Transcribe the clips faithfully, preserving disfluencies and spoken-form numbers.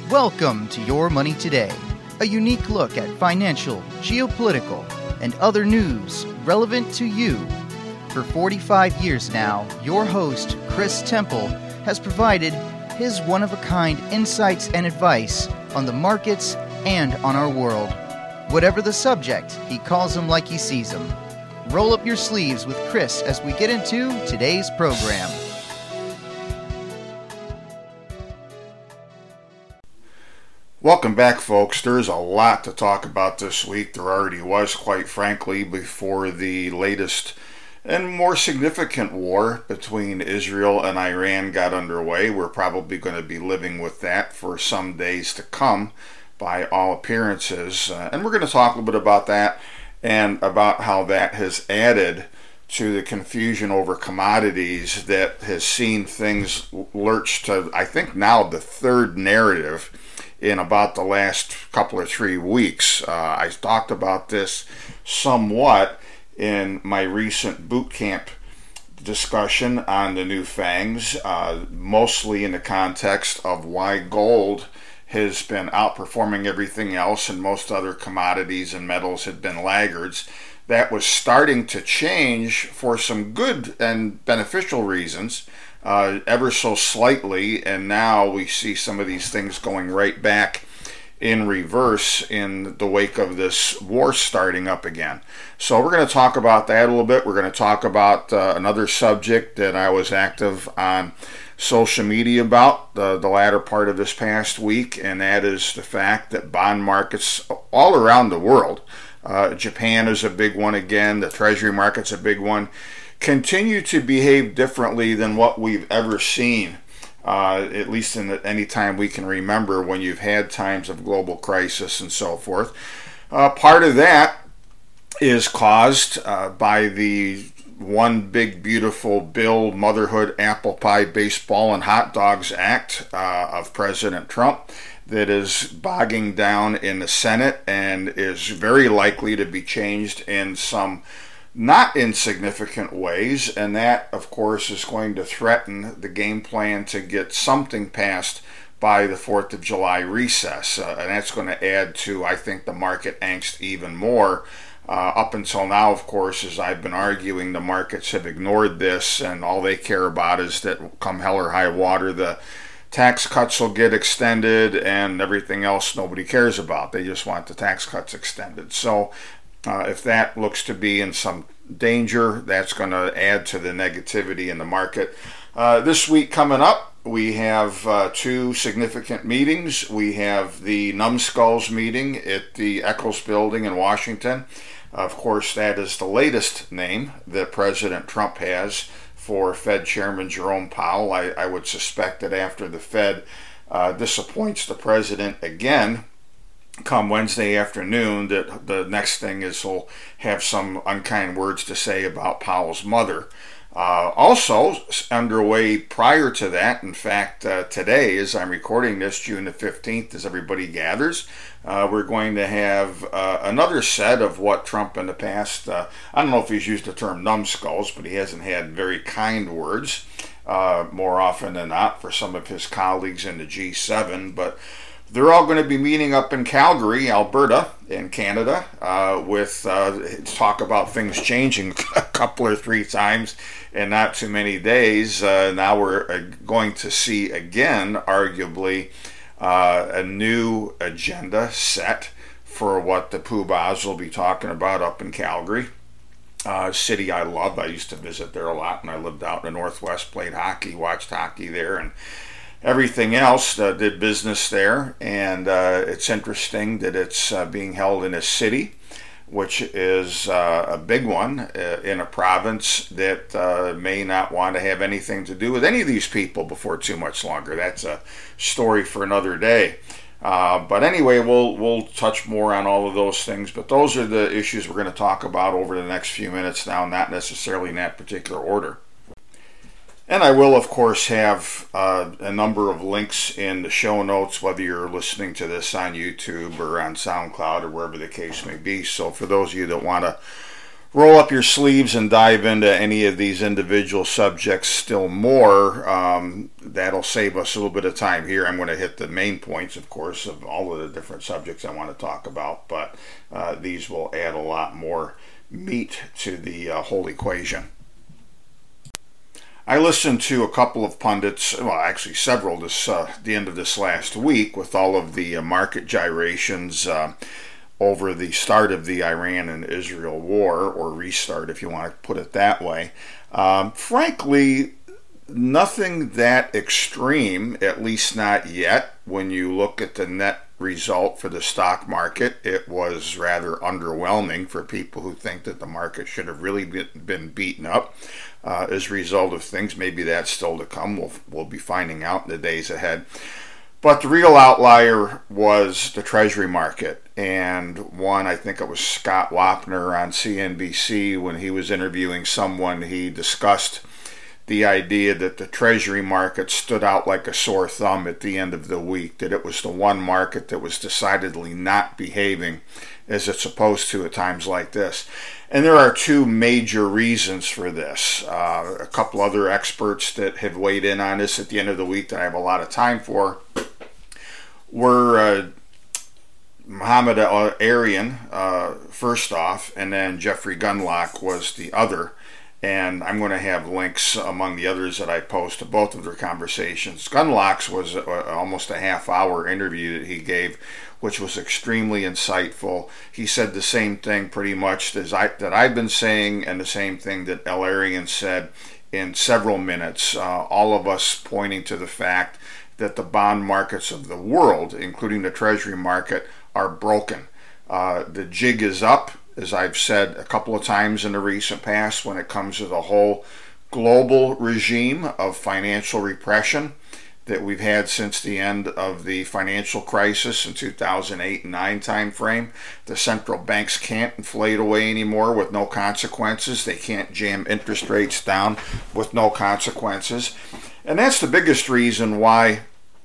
Welcome to Your Money Today, a unique look at financial, geopolitical, and other news relevant to you. For forty-five years now, your host, Chris Temple, has provided his one-of-a-kind insights and advice on the markets and on our world. Whatever the subject, he calls them like he sees them. Roll up your sleeves with Chris as we get into today's program. Welcome back, folks. There's a lot to talk about this week. There already was, quite frankly, before the latest and more significant war between Israel and Iran got underway. We're probably going to be living with that for some days to come, by all appearances. Uh, and we're going to talk a little bit about that and about how that has added to the confusion over commodities that has seen things lurch to, I think, now the third narrative in about the last couple or three weeks. Uh, I talked about this somewhat in my recent boot camp discussion on the new fangs, uh, mostly in the context of why gold has been outperforming everything else and most other commodities and metals had been laggards. That was starting to change for some good and beneficial reasons, uh, ever so slightly, and now we see some of these things going right back in reverse in the wake of this war starting up again. So we're going to talk about that a little bit. We're going to talk about uh, another subject that I was active on social media about the, the latter part of this past week, and that is the fact that bond markets all around the world, uh, Japan is a big one again, the treasury market's a big one, continue to behave differently than what we've ever seen, uh, at least in the, any time we can remember when you've had times of global crisis and so forth. Uh, part of that is caused uh, by the One Big Beautiful Bill Motherhood Apple Pie Baseball and Hot Dogs Act uh, of President Trump that is bogging down in the Senate and is very likely to be changed in some not insignificant ways, and that, of course, is going to threaten the game plan to get something passed by the fourth of July recess, uh, and that's going to add to, I think, the market angst even more. Uh, up until now, of course, as I've been arguing, the markets have ignored this, and all they care about is that come hell or high water, the tax cuts will get extended, and everything else nobody cares about. They just want the tax cuts extended. So uh, if that looks to be in some danger, that's going to add to the negativity in the market. Uh, this week coming up, we have uh, two significant meetings. We have the Numbskulls meeting at the Eccles Building in Washington. Of course, that is the latest name that President Trump has for Fed Chairman Jerome Powell. I, I would suspect that after the Fed uh, disappoints the president again, come Wednesday afternoon, that the next thing is he'll have some unkind words to say about Powell's mother. Uh, also underway prior to that, in fact, uh, today, as I'm recording this, June the fifteenth, as everybody gathers, uh, we're going to have uh, another set of what Trump in the past, uh, I don't know if he's used the term numbskulls, but he hasn't had very kind words uh, more often than not for some of his colleagues in the G seven, but they're all going to be meeting up in Calgary, Alberta, in Canada, uh, with uh, talk about things changing a couple or three times in not too many days. Uh, now we're uh, going to see again, arguably, uh, a new agenda set for what the poobahs will be talking about up in Calgary. Uh, city I love. I used to visit there a lot when I lived out in the Northwest, played hockey, watched hockey there, and everything else, uh, did business there. And uh, it's interesting that it's uh, being held in a city, which is uh, a big one uh, in a province that uh, may not want to have anything to do with any of these people before too much longer. That's a story for another day. Uh, but anyway, we'll we'll touch more on all of those things. But those are the issues we're going to talk about over the next few minutes now, not necessarily in that particular order. And I will, of course, have uh, a number of links in the show notes, whether you're listening to this on YouTube or on SoundCloud or wherever the case may be. So for those of you that want to roll up your sleeves and dive into any of these individual subjects still more. Um, that'll save us a little bit of time here. I'm going to hit the main points, of course, of all of the different subjects I want to talk about, but uh, these will add a lot more meat to the uh, whole equation. I listened to a couple of pundits, well, actually several, this uh, the end of this last week with all of the uh, market gyrations uh, over the start of the Iran and Israel war, or restart if you want to put it that way. Um, frankly, nothing that extreme, at least not yet. When you look at the net result for the stock market, it was rather underwhelming for people who think that the market should have really been beaten up uh, as a result of things. Maybe that's still to come. We'll, we'll be finding out in the days ahead. But the real outlier was the Treasury market, and one, I think it was Scott Wapner on C N B C, when he was interviewing someone, he discussed the idea that the Treasury market stood out like a sore thumb at the end of the week, that it was the one market that was decidedly not behaving as it's supposed to at times like this. And there are two major reasons for this. Uh, a couple other experts that have weighed in on this at the end of the week that I have a lot of time for were uh, Mohammed Arian, uh, first off, and then Jeffrey Gundlach was the other. And I'm going to have links among the others that I post to both of their conversations. Gundlach's was a, almost a half hour interview that he gave, which was extremely insightful. He said the same thing pretty much as I, that I've been saying, and the same thing that El Arian said in several minutes, uh, all of us pointing to the fact that the bond markets of the world, including the Treasury market, are broken. Uh, the jig is up, as I've said a couple of times in the recent past, when it comes to the whole global regime of financial repression that we've had since the end of the financial crisis in two thousand eight and nine time frame. The central banks can't inflate away anymore with no consequences. They can't jam interest rates down with no consequences. And that's the biggest reason why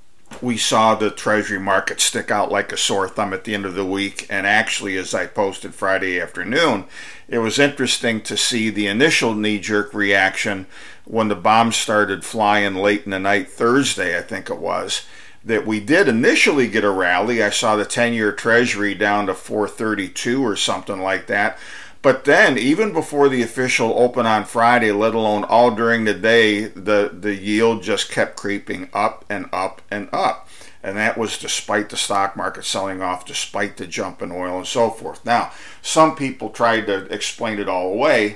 we saw the Treasury market stick out like a sore thumb at the end of the week. And actually, as I posted Friday afternoon, it was interesting to see the initial knee-jerk reaction when the bombs started flying late in the night Thursday, I think it was, that we did initially get a rally. I saw the ten-year Treasury down to four thirty-two or something like that. But then, even before the official open on Friday, let alone all during the day, the, the yield just kept creeping up and up and up. And that was despite the stock market selling off, despite the jump in oil and so forth. Now, some people tried to explain it all away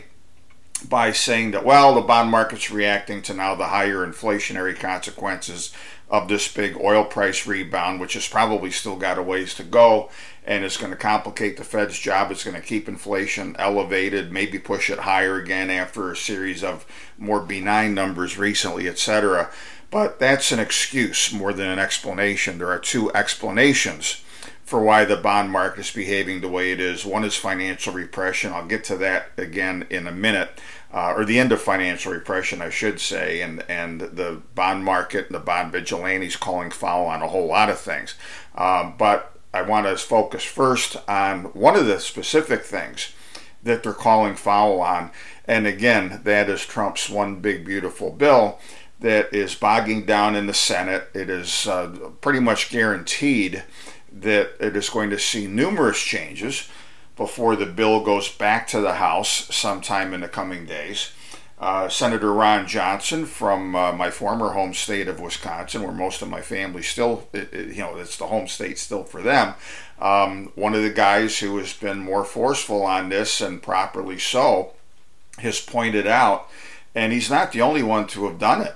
by saying that, well, the bond market's reacting to now the higher inflationary consequences of this big oil price rebound, which has probably still got a ways to go, and it's going to complicate the Fed's job. It's going to keep inflation elevated, maybe push it higher again after a series of more benign numbers recently, et cetera. But that's an excuse more than an explanation. There are two explanations for why the bond market is behaving the way it is. One is financial repression. I'll get to that again in a minute. Uh, or the end of financial repression, I should say, and, and the bond market and the bond vigilantes calling foul on a whole lot of things. Um, but I want to focus first on one of the specific things that they're calling foul on, and again, that is Trump's one big beautiful bill that is bogging down in the Senate. It is uh, pretty much guaranteed that it is going to see numerous changes before the bill goes back to the House sometime in the coming days. Uh, Senator Ron Johnson from uh, my former home state of Wisconsin, where most of my family still, it, it, you know, it's the home state still for them. Um, one of the guys who has been more forceful on this, and properly so, has pointed out, and he's not the only one to have done it,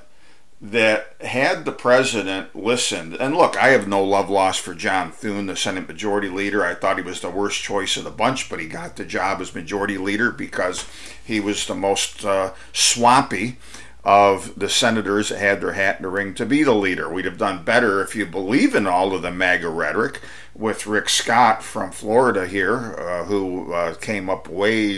that had the president listened, and look, I have no love lost for John Thune, the Senate Majority Leader. I thought he was the worst choice of the bunch, but he got the job as Majority Leader because he was the most uh, swampy of the senators that had their hat in the ring to be the leader. We'd have done better, if you believe in all of the MAGA rhetoric, with Rick Scott from Florida here, uh, who uh, came up way,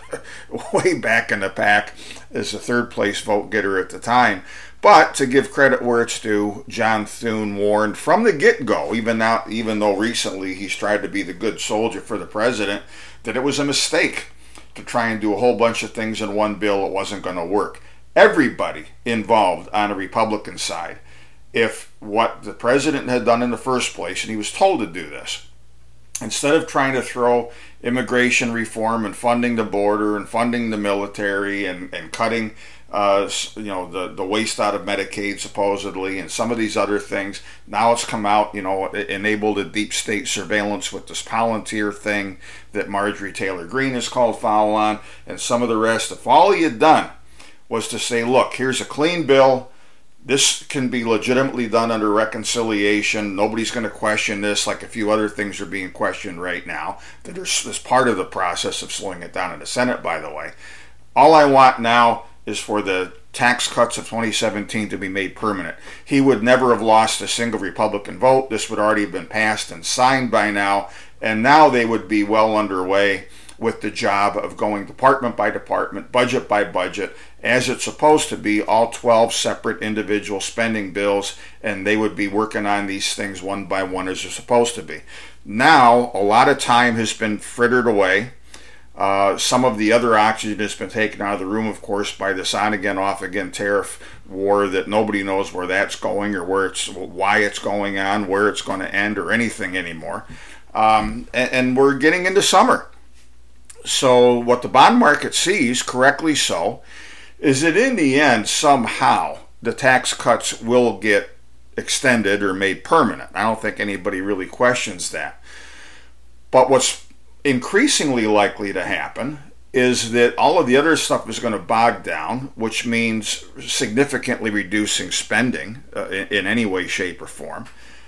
way back in the pack as the third place vote getter at the time. But to give credit where it's due, John Thune warned from the get-go, even now, even though recently he's tried to be the good soldier for the president, that it was a mistake to try and do a whole bunch of things in one bill. It wasn't going to work. Everybody involved on the Republican side, if what the president had done in the first place, and he was told to do this, instead of trying to throw immigration reform and funding the border and funding the military and, and cutting uh, you know the, the waste out of Medicaid supposedly and some of these other things, now it's come out, you know, it enabled a deep state surveillance with this Palantir thing that Marjorie Taylor Greene has called foul on, and some of the rest. If all he had done was to say, look, here's a clean bill, this can be legitimately done under reconciliation, nobody's going to question this like a few other things are being questioned right now, that are as part of the process of slowing it down in the Senate, by the way. All I want now is for the tax cuts of twenty seventeen to be made permanent. He would never have lost a single Republican vote. This would already have been passed and signed by now, and now they would be well underway with the job of going department by department, budget by budget, as it's supposed to be, all twelve separate individual spending bills, and they would be working on these things one by one as they're supposed to be. Now, a lot of time has been frittered away. Uh, some of the other oxygen has been taken out of the room, of course, by this on-again, off-again tariff war that nobody knows where that's going or where it's, why it's going on, where it's going to end, or anything anymore. Um, and, and we're getting into summer. So what the bond market sees, correctly so, is that in the end, somehow, the tax cuts will get extended or made permanent. I don't think anybody really questions that. But what's increasingly likely to happen is that all of the other stuff is going to bog down, which means significantly reducing spending uh, in, in any way, shape, or form.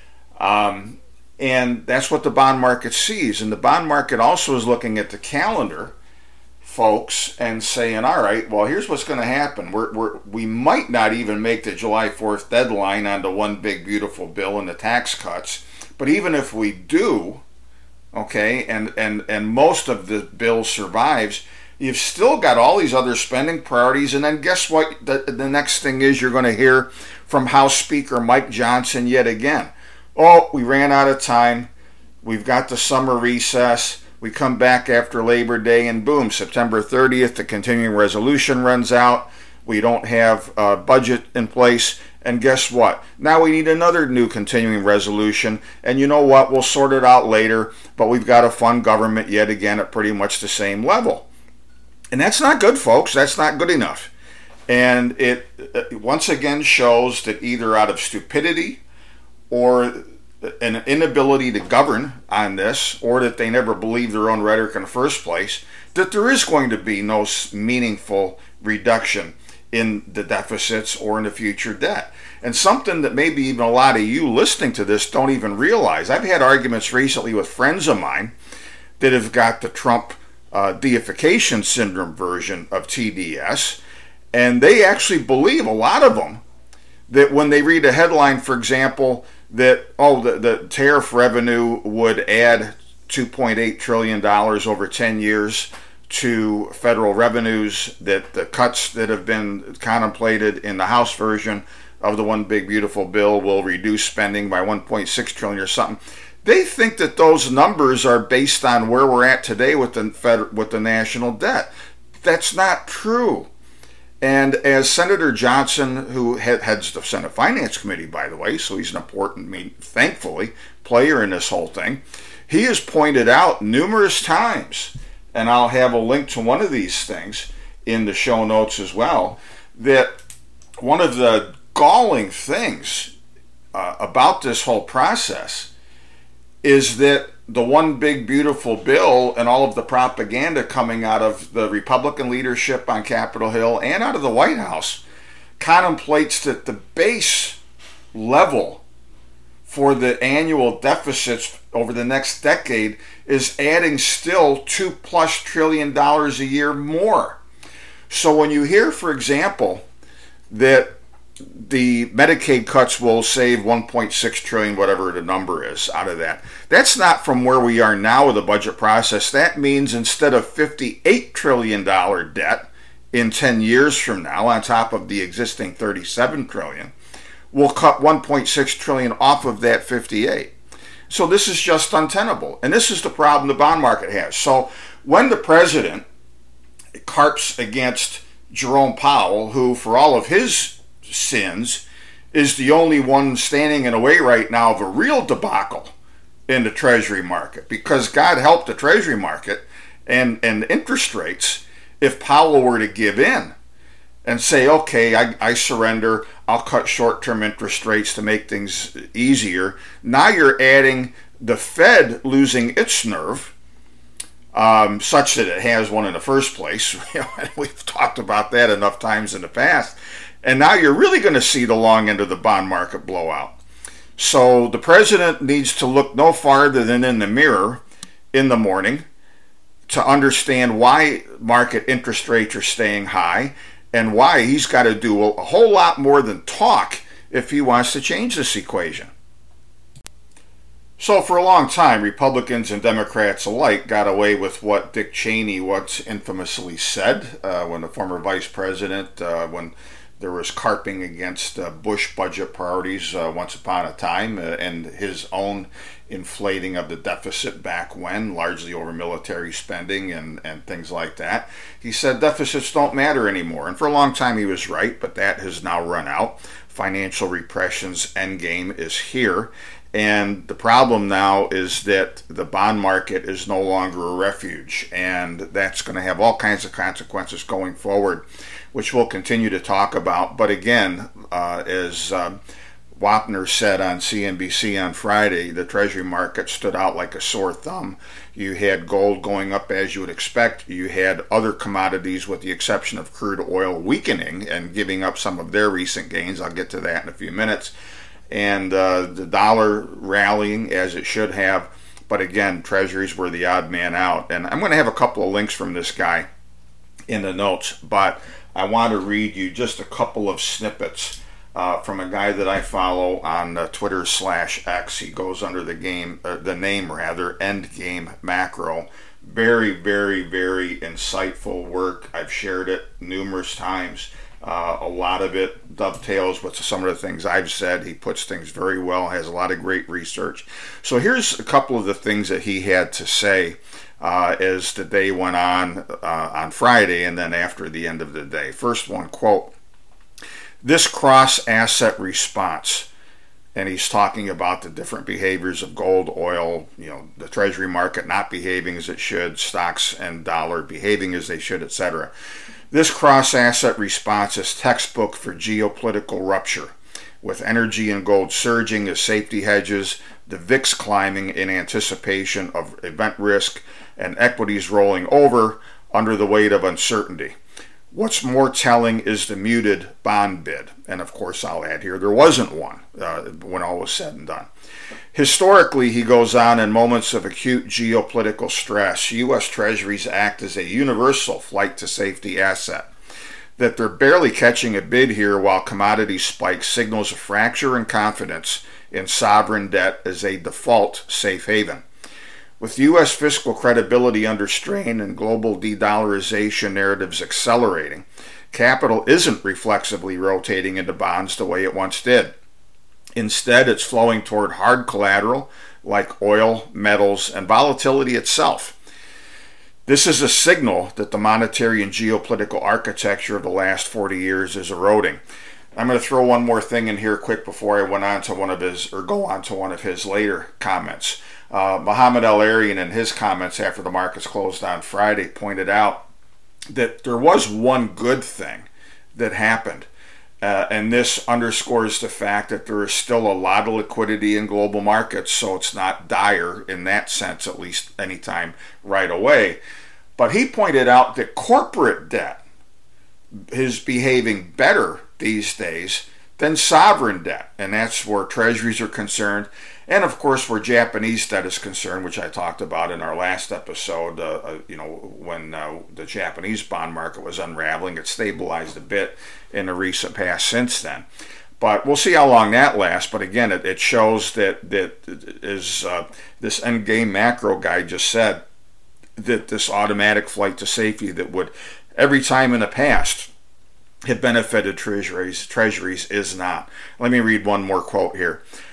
Um, and that's what the bond market sees. And the bond market also is looking at the calendar, folks, and saying, all right, well, here's what's going to happen. We're, we're, we might not even make the July fourth deadline on the one big beautiful bill and the tax cuts. But even if we do, okay, and, and, and most of the bill survives, you've still got all these other spending priorities. And then guess what? The, the next thing is you're going to hear from House Speaker Mike Johnson yet again. Oh, we ran out of time. We've got the summer recess. We come back after Labor Day, and boom, September thirtieth, the continuing resolution runs out. We don't have a budget in place. And guess what? Now we need another new continuing resolution. And you know what? We'll sort it out later. But we've got to fund government yet again at pretty much the same level. And that's not good, folks. That's not good enough. And it once again shows that either out of stupidity or an inability to govern on this, or that they never believed their own rhetoric in the first place, that there is going to be no meaningful reduction in the deficits or in the future debt. And something that maybe even a lot of you listening to this don't even realize. I've had arguments recently with friends of mine that have got the Trump uh, deification syndrome version of T D S, and they actually believe, a lot of them, that when they read a headline, for example, that, oh, the, the tariff revenue would add two point eight trillion dollars over ten years to federal revenues, that the cuts that have been contemplated in the House version of the one big beautiful bill will reduce spending by one point six trillion dollars or something. They think that those numbers are based on where we're at today with the fed, with the national debt. That's not true. And as Senator Johnson, who heads the Senate Finance Committee, by the way, so he's an important, I mean, thankfully, player in this whole thing, he has pointed out numerous times, and I'll have a link to one of these things in the show notes as well, that one of the galling things uh, about this whole process is that the one big beautiful bill and all of the propaganda coming out of the Republican leadership on Capitol Hill and out of the White House contemplates that the base level for the annual deficits over the next decade is adding still two plus trillion dollars a year more. So when you hear, for example, that the Medicaid cuts will save one point six trillion dollars, whatever the number is, out of that, that's not from where we are now with the budget process. That means instead of fifty-eight trillion dollars debt in ten years from now, on top of the existing thirty-seven trillion dollars, we'll cut one point six trillion dollars off of that fifty-eight. So this is just untenable. And this is the problem the bond market has. So when the president carps against Jerome Powell, who, for all of his sins, is the only one standing in the way right now of a real debacle in the Treasury market, because God help the Treasury market and, and interest rates if Powell were to give in and say, okay, I, I surrender, I'll cut short-term interest rates to make things easier. Now you're adding the Fed losing its nerve, um, such that it has one in the first place. We've talked about that enough times in the past. And now you're really going to see the long end of the bond market blow out. So the president needs to look no farther than in the mirror in the morning to understand why market interest rates are staying high and why he's got to do a whole lot more than talk if he wants to change this equation. So for a long time, Republicans and Democrats alike got away with what Dick Cheney once infamously said uh, when the former vice president, uh, when there was carping against uh, Bush budget priorities uh, once upon a time, uh, and his own inflating of the deficit back when, largely over military spending and, and things like that. He said deficits don't matter anymore. And for a long time he was right, but that has now run out. Financial repression's endgame is here. And the problem now is that the bond market is no longer a refuge. And that's going to have all kinds of consequences going forward, which we'll continue to talk about. But again, uh, as uh, Wapner said on C N B C on Friday, the Treasury market stood out like a sore thumb. You had gold going up as you would expect. You had other commodities, with the exception of crude oil, weakening and giving up some of their recent gains. I'll get to that in a few minutes. And uh, the dollar rallying as it should have. But again, Treasuries were the odd man out. And I'm going to have a couple of links from this guy in the notes, but I want to read you just a couple of snippets uh, from a guy that I follow on uh, Twitter slash X. He goes under the game, uh, the name rather, Endgame Macro. Very, very, very insightful work. I've shared it numerous times. Uh, a lot of it dovetails with some of the things I've said. He puts things very well, has a lot of great research. So here's a couple of the things that he had to say uh, as the day went on uh, on Friday and then after the end of the day. First one, quote, "This cross-asset response," and he's talking about the different behaviors of gold, oil, you know, the Treasury market not behaving as it should, stocks and dollar behaving as they should, et cetera. "This cross-asset response is textbook for geopolitical rupture, with energy and gold surging as safety hedges, the V I X climbing in anticipation of event risk, and equities rolling over under the weight of uncertainty. What's more telling is the muted bond bid." And of course, I'll add here, there wasn't one uh, when all was said and done. "Historically," he goes on, "in moments of acute geopolitical stress, U S Treasuries act as a universal flight to safety asset. That they're barely catching a bid here while commodity spikes signals a fracture in confidence in sovereign debt as a default safe haven. With U S fiscal credibility under strain and global de-dollarization narratives accelerating, capital isn't reflexively rotating into bonds the way it once did. Instead, it's flowing toward hard collateral like oil, metals, and volatility itself. This is a signal that the monetary and geopolitical architecture of the last forty years is eroding." I'm going to throw one more thing in here quick before I went on to one of his, or go on to one of his later comments. Uh, Mohamed El-Erian, in his comments after the markets closed on Friday, pointed out that there was one good thing that happened. Uh, and this underscores the fact that there is still a lot of liquidity in global markets, so it's not dire in that sense, at least anytime right away. But he pointed out that corporate debt is behaving better these days than sovereign debt, and that's where treasuries are concerned, and of course where Japanese debt is concerned, which I talked about in our last episode. Uh, uh, you know, when uh, the Japanese bond market was unraveling, it stabilized a bit in the recent past since then. But we'll see how long that lasts. But again, it, it shows that that is uh, this endgame macro guy just said, that this automatic flight to safety that would every time in the past have benefited treasuries, treasuries is not. Let me read one more quote here.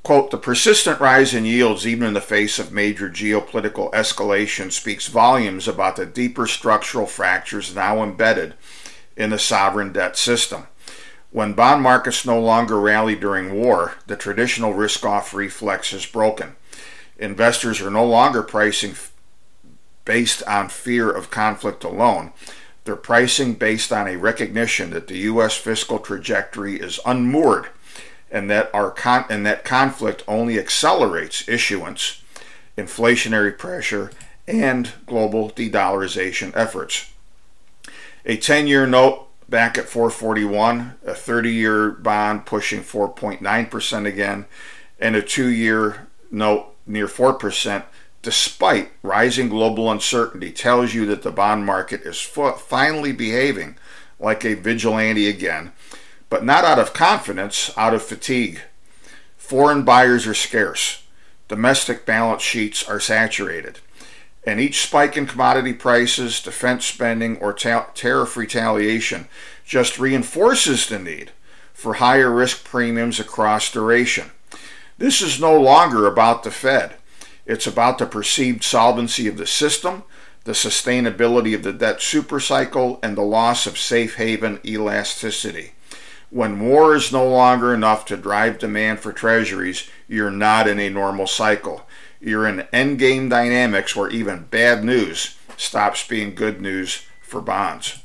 Quote, the persistent rise in yields, even in the face of major geopolitical escalation, speaks volumes about the deeper structural fractures now embedded in the sovereign debt system. When bond markets no longer rally during war, the traditional risk-off reflex is broken. Investors are no longer pricing based on fear of conflict alone. They're pricing based on a recognition that the U S fiscal trajectory is unmoored, and that our con- and that conflict only accelerates issuance, inflationary pressure, and global de-dollarization efforts. A ten-year note back at four forty-one, a thirty-year bond pushing four point nine percent again, and a two-year note near four percent, despite rising global uncertainty, tells you that the bond market is f- finally behaving like a vigilante again, but not out of confidence, out of fatigue. Foreign buyers are scarce. Domestic balance sheets are saturated. And each spike in commodity prices, defense spending, or ta- tariff retaliation just reinforces the need for higher risk premiums across duration. This is no longer about the Fed. It's about the perceived solvency of the system, the sustainability of the debt supercycle, and the loss of safe haven elasticity. When war is no longer enough to drive demand for treasuries, you're not in a normal cycle. You're in endgame dynamics where even bad news stops being good news for bonds.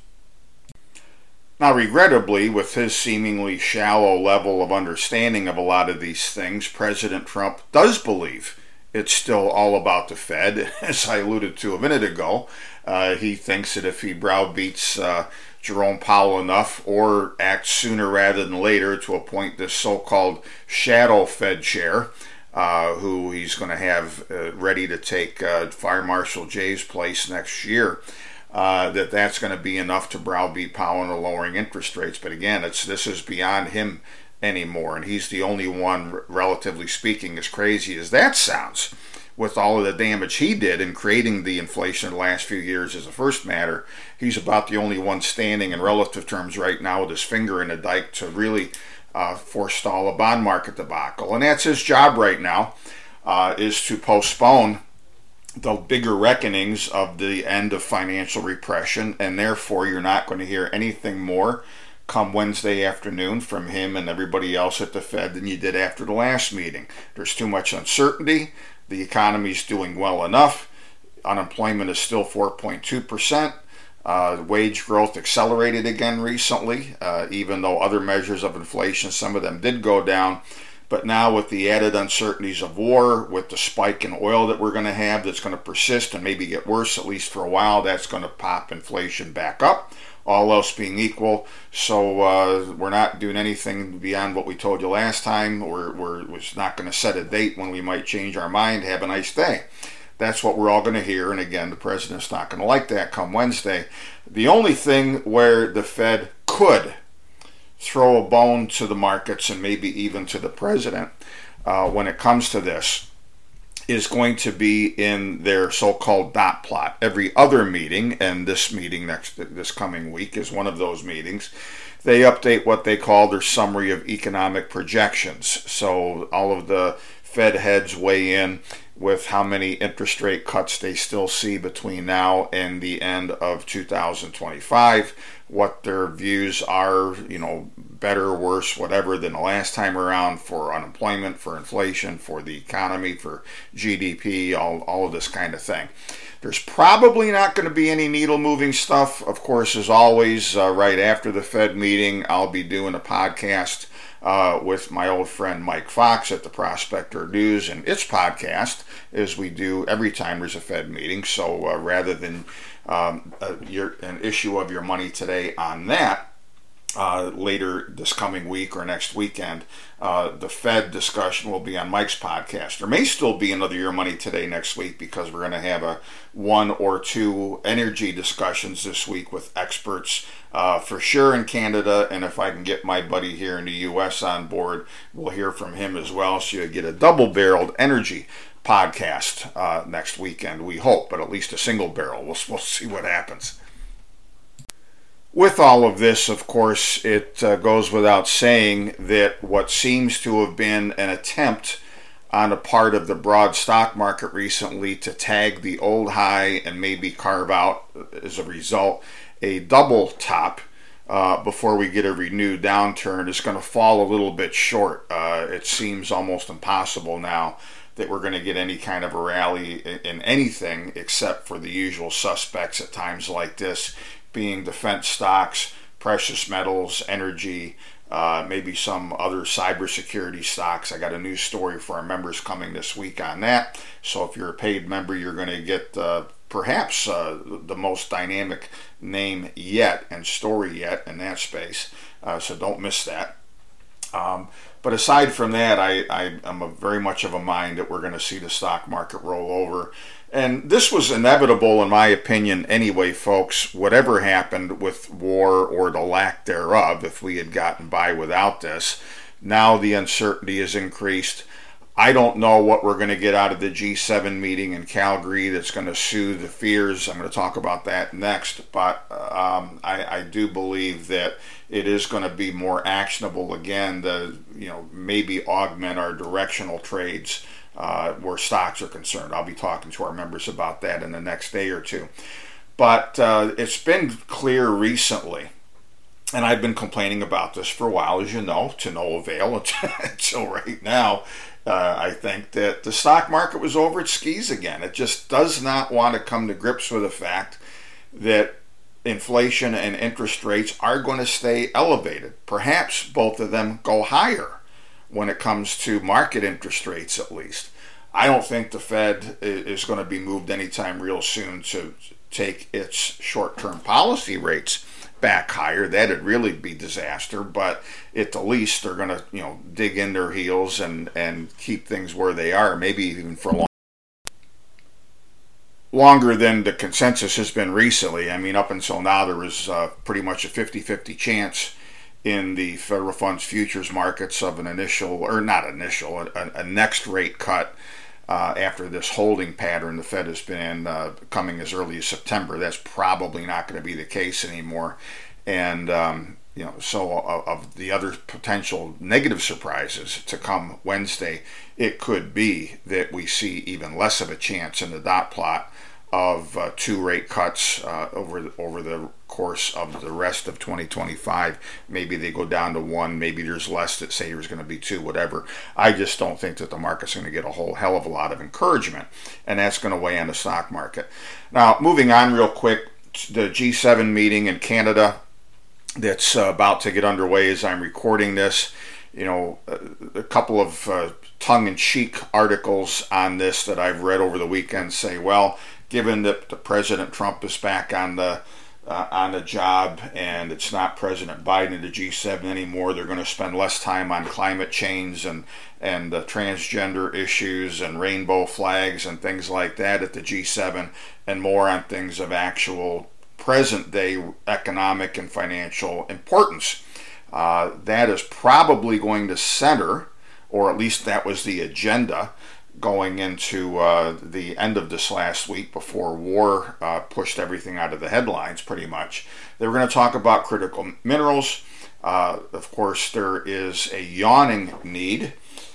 Now, regrettably, with his seemingly shallow level of understanding of a lot of these things, President Trump does believe it's still all about the Fed. As I alluded to a minute ago, uh, he thinks that if he browbeats uh, Jerome Powell enough, or acts sooner rather than later to appoint this so-called shadow Fed chair, uh, who he's going to have uh, ready to take uh, Fire Marshal Jay's place next year, uh, that that's going to be enough to browbeat Powell into lowering interest rates. But again, it's this is beyond him anymore, and he's the only one, relatively speaking, as crazy as that sounds, with all of the damage he did in creating the inflation in the last few years as a first matter. He's about the only one standing in relative terms right now with his finger in the dike to really uh, forestall a bond market debacle. And that's his job right now, uh, is to postpone the bigger reckonings of the end of financial repression, and therefore you're not going to hear anything more come Wednesday afternoon from him and everybody else at the Fed than you did after the last meeting. There's too much uncertainty. The economy's doing well enough. Unemployment is still four point two percent. Uh, wage growth accelerated again recently, uh, even though other measures of inflation, some of them did go down. But now with the added uncertainties of war, with the spike in oil that we're going to have that's going to persist and maybe get worse, at least for a while, that's going to pop inflation back up, all else being equal. So uh, we're not doing anything beyond what we told you last time. We're, we're, we're not going to set a date when we might change our mind. Have a nice day. That's what we're all going to hear. And again, the president's not going to like that come Wednesday. The only thing where the Fed could throw a bone to the markets and maybe even to the president uh, when it comes to this is going to be in their so-called dot plot. Every other meeting, and this meeting next this coming week is one of those meetings, they update what they call their summary of economic projections. So all of the Fed heads weigh in with how many interest rate cuts they still see between now and the end of two thousand twenty-five, what their views are, you know, better, worse, whatever than the last time around for unemployment, for inflation, for the economy, for G D P, all, all of this kind of thing. There's probably not going to be any needle-moving stuff. Of course, as always, uh, right after the Fed meeting, I'll be doing a podcast Uh, with my old friend Mike Fox at the Prospector News and its podcast, as we do every time there's a Fed meeting. So uh, rather than um, a, your, an issue of Your Money Today on that, uh, later this coming week or next weekend, uh, the Fed discussion will be on Mike's podcast. There may still be another Your Money Today next week because we're going to have a one or two energy discussions this week with experts uh, for sure in Canada, and if I can get my buddy here in the U S on board, we'll hear from him as well, so you get a double-barreled energy podcast uh, next weekend, we hope, but at least a single barrel. We'll, we'll see what happens. With all of this, of course, it uh, goes without saying that what seems to have been an attempt on the part of the broad stock market recently to tag the old high and maybe carve out, as a result, a double top uh, before we get a renewed downturn is going to fall a little bit short. Uh, it seems almost impossible now that we're going to get any kind of a rally in, in anything except for the usual suspects at times like this, being defense stocks, precious metals, energy, uh, maybe some other cybersecurity stocks. I got a new story for our members coming this week on that. So if you're a paid member, you're going to get uh, perhaps uh, the most dynamic name yet and story yet in that space. Uh, so don't miss that. Um, but aside from that, I, I am a very much of a mind that we're going to see the stock market roll over. And this was inevitable, in my opinion, anyway, folks. Whatever happened with war or the lack thereof, if we had gotten by without this, now the uncertainty has increased. I don't know what we're going to get out of the G seven meeting in Calgary that's going to soothe the fears. I'm going to talk about that next. But um, I, I do believe that it is going to be more actionable again to, you know, maybe augment our directional trades uh, where stocks are concerned. I'll be talking to our members about that in the next day or two. But uh, it's been clear recently, and I've been complaining about this for a while, as you know, to no avail until right now. Uh, I think that the stock market was over its skis again. It just does not want to come to grips with the fact that inflation and interest rates are going to stay elevated. Perhaps both of them go higher when it comes to market interest rates, at least. I don't think the Fed is going to be moved anytime real soon to take its short-term policy rates back higher. That'd really be disaster, but at the least they're going to, you know, dig in their heels and, and keep things where they are, maybe even for long. Longer than the consensus has been recently. I mean, up until now, there was uh, pretty much a fifty-fifty chance in the federal funds futures markets of an initial, or not initial, a, a next rate cut uh, after this holding pattern the Fed has been in uh, coming as early as September. That's probably not going to be the case anymore. And, um, you know, so of, of the other potential negative surprises to come Wednesday, it could be that we see even less of a chance in the dot plot of uh, two rate cuts uh, over the, over the course of the rest of twenty twenty-five. Maybe they go down to one. Maybe there's less that say there's going to be two. Whatever. I just don't think that the market's going to get a whole hell of a lot of encouragement, and that's going to weigh on the stock market. Now, moving on real quick, the G seven meeting in Canada that's uh, about to get underway as I'm recording this. You know, a couple of uh, tongue-in-cheek articles on this that I've read over the weekend say, well, given that the President Trump is back on the uh, on the job and it's not President Biden in the G seven anymore, they're going to spend less time on climate change and and uh, transgender issues and rainbow flags and things like that at the G seven, and more on things of actual present-day economic and financial importance. Uh, that is probably going to center, or at least that was the agenda going into uh, the end of this last week before war uh, pushed everything out of the headlines pretty much. They were going to talk about critical minerals. Uh, of course, there is a yawning need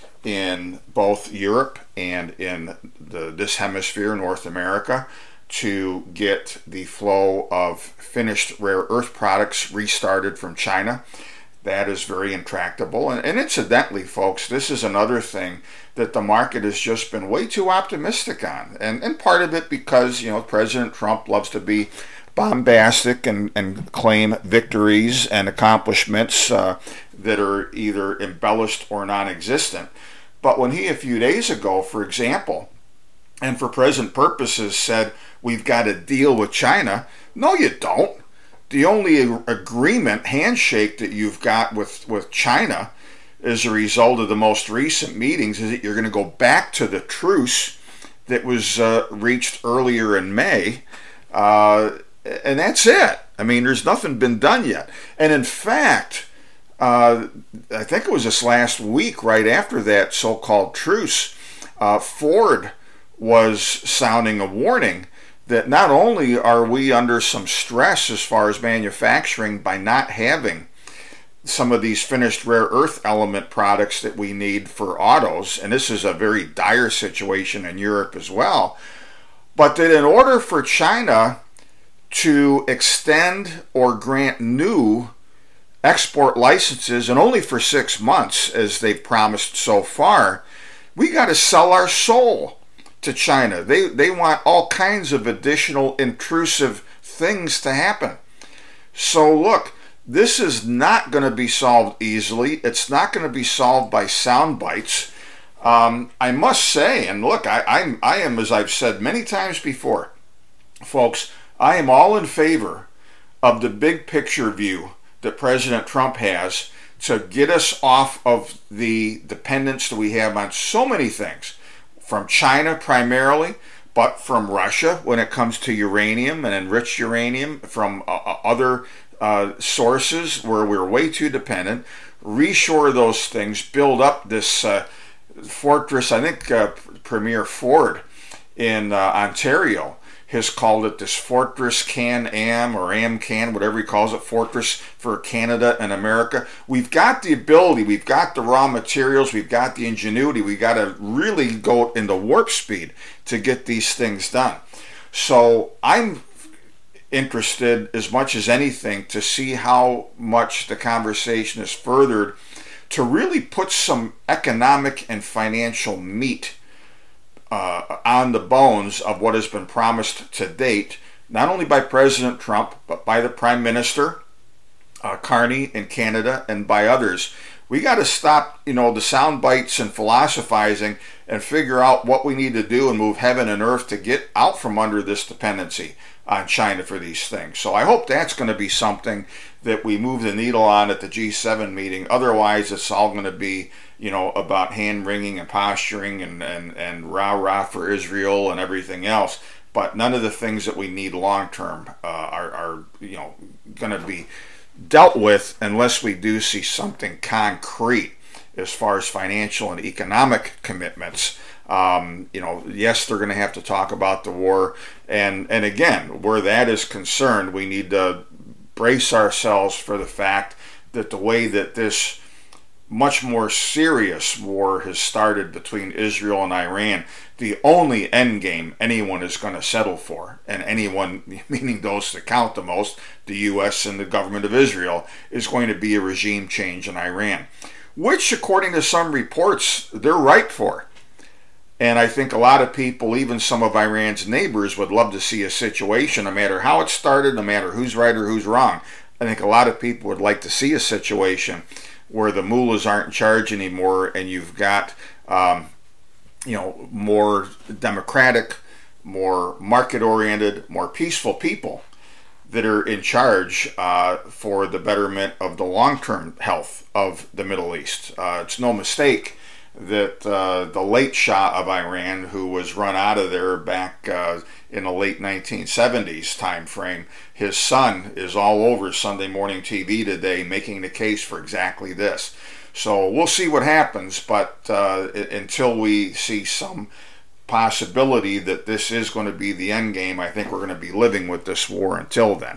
in both Europe and in the, this hemisphere, North America, to get the flow of finished rare earth products restarted from China. That is very intractable. And, and incidentally, folks, this is another thing that the market has just been way too optimistic on. And, and part of it because, you know, President Trump loves to be bombastic and, and claim victories and accomplishments uh, that are either embellished or non-existent. But when he, a few days ago, for example, and for present purposes said, we've got a deal with China, no, you don't. The only agreement, handshake that you've got with, with China as a result of the most recent meetings is that you're going to go back to the truce that was uh, reached earlier in May. Uh, and that's it. I mean, there's nothing been done yet. And in fact, uh, I think it was this last week, right after that so-called truce, uh, Ford was sounding a warning that not only are we under some stress as far as manufacturing by not having some of these finished rare earth element products that we need for autos, and this is a very dire situation in Europe as well, but that in order for China to extend or grant new export licenses, and only for six months as they've promised so far, we got to sell our soul to China. They, they want all kinds of additional intrusive things to happen. So look, this is not going to be solved easily. It's not going to be solved by sound bites. Um, I must say, and look, I, I'm, I am, as I've said many times before, folks, I am all in favor of the big picture view that President Trump has to get us off of the dependence that we have on so many things, from China primarily, but from Russia when it comes to uranium and enriched uranium, from uh, other Uh, sources where we're way too dependent, reshore those things, build up this uh, fortress. I think uh, Premier Ford in uh, Ontario has called it this Fortress Can-Am or Am-Can, whatever he calls it, Fortress for Canada and America. We've got the ability, we've got the raw materials, we've got the ingenuity, we've got to really go into warp speed to get these things done. So I'm interested as much as anything to see how much the conversation is furthered to really put some economic and financial meat uh, on the bones of what has been promised to date, not only by President Trump, but by the Prime Minister, uh, Carney in Canada, and by others. We got to stop, you know, the sound bites and philosophizing and figure out what we need to do and move heaven and earth to get out from under this dependency on China for these things. So I hope that's going to be something that we move the needle on at the G seven meeting. Otherwise, it's all going to be, you know, about hand-wringing and posturing and, and, and rah-rah for Israel and everything else. But none of the things that we need long-term uh, are, are, you know, going to be dealt with unless we do see something concrete as far as financial and economic commitments. Um, you know, yes, they're going to have to talk about the war. And, and again, where that is concerned, we need to brace ourselves for the fact that the way that this much more serious war has started between Israel and Iran, the only end game anyone is going to settle for, and anyone, meaning those that count the most, the U S and the government of Israel, is going to be a regime change in Iran, which, according to some reports, they're ripe for. And I think a lot of people, even some of Iran's neighbors, would love to see a situation, no matter how it started, no matter who's right or who's wrong. I think a lot of people would like to see a situation where the mullahs aren't in charge anymore, and you've got, um, you know, more democratic, more market-oriented, more peaceful people that are in charge uh, for the betterment of the long-term health of the Middle East. Uh, it's no mistake that uh, the late Shah of Iran, who was run out of there back uh, in the late nineteen seventies time frame, his son is all over Sunday morning T V today making the case for exactly this. So we'll see what happens, but uh, until we see some possibility that this is going to be the end game, I think we're going to be living with this war until then.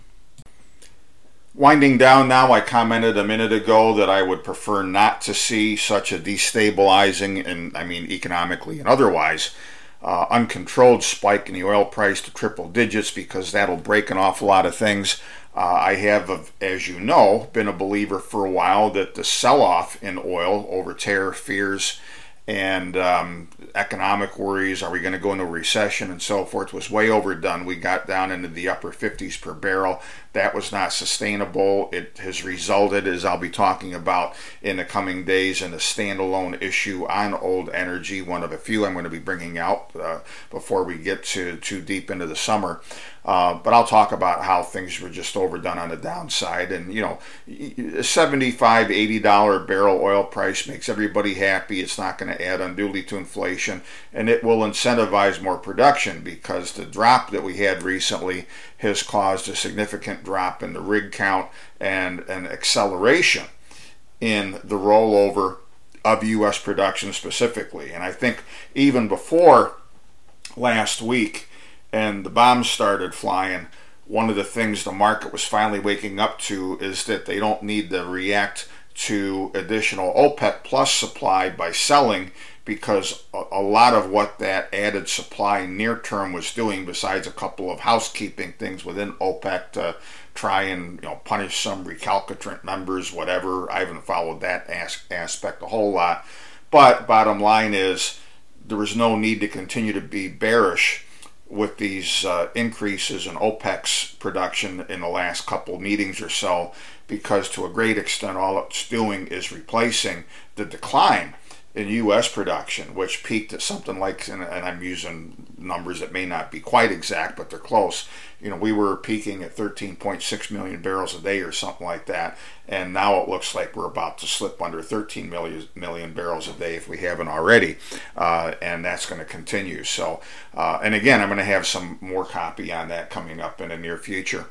Winding down now, I commented a minute ago that I would prefer not to see such a destabilizing, and I mean economically and otherwise, uh, uncontrolled spike in the oil price to triple digits, because that'll break an awful lot of things. Uh, I have, as you know, been a believer for a while that the sell-off in oil over tariff fears and um, economic worries, are we going to go into a recession and so forth, was way overdone. We got down into the upper fifties per barrel. That was not sustainable. It has resulted, as I'll be talking about in the coming days, in a standalone issue on Old Energy, one of a few I'm going to be bringing out uh, before we get to too deep into the summer. Uh, but I'll talk about how things were just overdone on the downside. And, you know, a seventy-five dollars, eighty dollars barrel oil price makes everybody happy. It's not going to add unduly to inflation, and it will incentivize more production, because the drop that we had recently has caused a significant drop in the rig count and an acceleration in the rollover of U S production specifically. And I think even before last week, and the bombs started flying, one of the things the market was finally waking up to is that they don't need to react to additional OPEC plus supply by selling, because a lot of what that added supply near term was doing, besides a couple of housekeeping things within OPEC to try and, you know, punish some recalcitrant members, whatever. I haven't followed that as- aspect a whole lot. But bottom line is, there was no need to continue to be bearish with these uh, increases in OPEC's production in the last couple of meetings or so, because to a great extent all it's doing is replacing the decline in U S production, which peaked at something like, and I'm using numbers that may not be quite exact, but they're close. You know, we were peaking at thirteen point six million barrels a day or something like that, and now it looks like we're about to slip under thirteen million, million barrels a day if we haven't already, uh, and that's going to continue. So, uh, and again, I'm going to have some more copy on that coming up in the near future.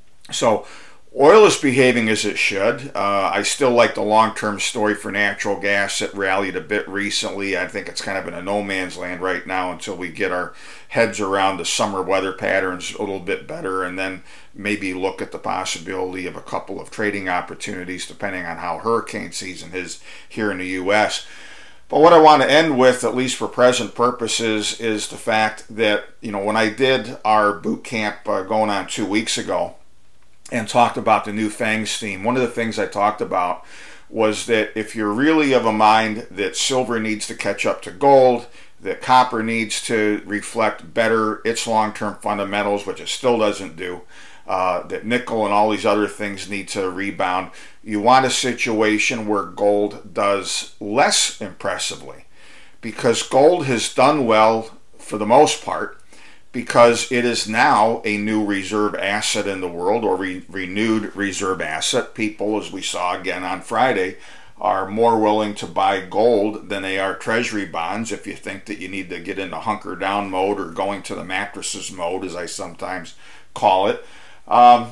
So, oil is behaving as it should. Uh, I still like the long-term story for natural gas. It rallied a bit recently. I think it's kind of in a no man's land right now until we get our heads around the summer weather patterns a little bit better, and then maybe look at the possibility of a couple of trading opportunities depending on how hurricane season is here in the U S. But what I want to end with, at least for present purposes, is the fact that, you know, when I did our boot camp uh, going on two weeks ago, and talked about the new FANGs theme, one of the things I talked about was that if you're really of a mind that silver needs to catch up to gold, that copper needs to reflect better its long-term fundamentals, which it still doesn't do, uh, that nickel and all these other things need to rebound, you want a situation where gold does less impressively, because gold has done well for the most part, because it is now a new reserve asset in the world, or re- renewed reserve asset. People, as we saw again on Friday, are more willing to buy gold than they are treasury bonds, if you think that you need to get into hunker down mode or going to the mattresses mode, as I sometimes call it. Um,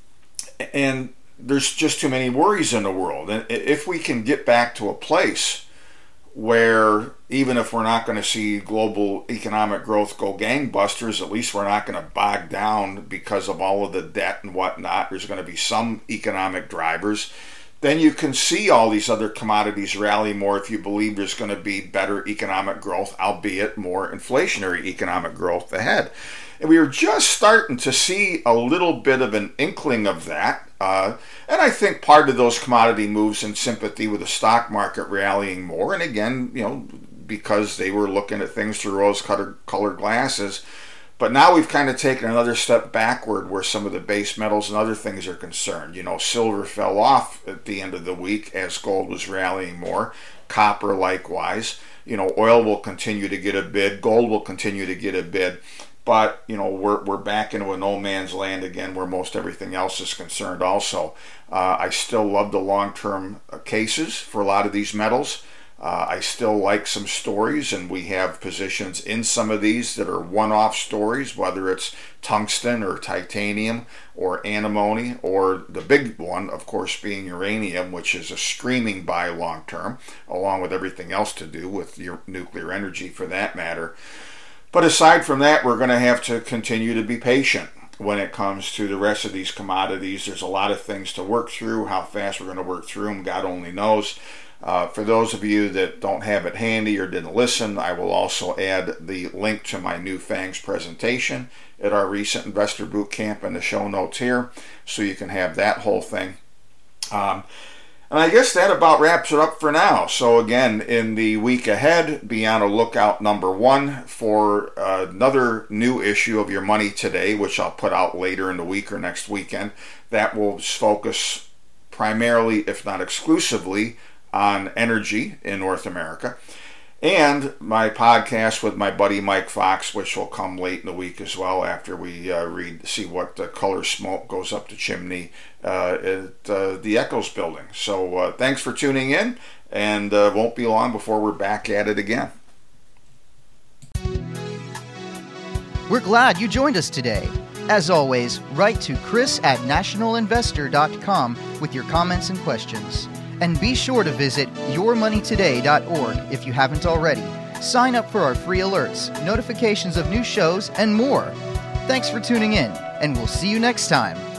and there's just too many worries in the world. And if we can get back to a place where, even if we're not going to see global economic growth go gangbusters, at least we're not going to bog down because of all of the debt and whatnot. There's going to be some economic drivers. Then you can see all these other commodities rally more if you believe there's going to be better economic growth, albeit more inflationary economic growth ahead. And we were just starting to see a little bit of an inkling of that. Uh, and I think part of those commodity moves in sympathy with the stock market rallying more. And again, you know, because they were looking at things through rose-colored glasses. But now we've kind of taken another step backward where some of the base metals and other things are concerned. You know, silver fell off at the end of the week as gold was rallying more. Copper likewise. You know, oil will continue to get a bid. Gold will continue to get a bid. But, you know, we're we're back into a no man's land again where most everything else is concerned also. Uh, I still love the long-term cases for a lot of these metals. Uh, I still like some stories, and we have positions in some of these that are one-off stories, whether it's tungsten or titanium or antimony, or the big one, of course, being uranium, which is a screaming buy long-term, along with everything else to do with your nuclear energy for that matter. But aside from that, we're going to have to continue to be patient when it comes to the rest of these commodities. There's a lot of things to work through. How fast we're going to work through them, God only knows. Uh, for those of you that don't have it handy or didn't listen, I will also add the link to my new FANGs presentation at our recent Investor Boot Camp in the show notes here, so you can have that whole thing. Um, And I guess that about wraps it up for now. So again, in the week ahead, be on a lookout, number one, for uh, another new issue of Your Money Today, which I'll put out later in the week or next weekend. That will focus primarily, if not exclusively, on energy in North America. And my podcast with my buddy Mike Fox, which will come late in the week as well, after we uh, read, see what the color smoke goes up the chimney uh, at uh, the Echoes building. So uh, thanks for tuning in, and uh, won't be long before we're back at it again. We're glad you joined us today. As always, write to Chris at national investor dot com with your comments and questions. And be sure to visit your money today dot org if you haven't already. Sign up for our free alerts, notifications of new shows, and more. Thanks for tuning in, and we'll see you next time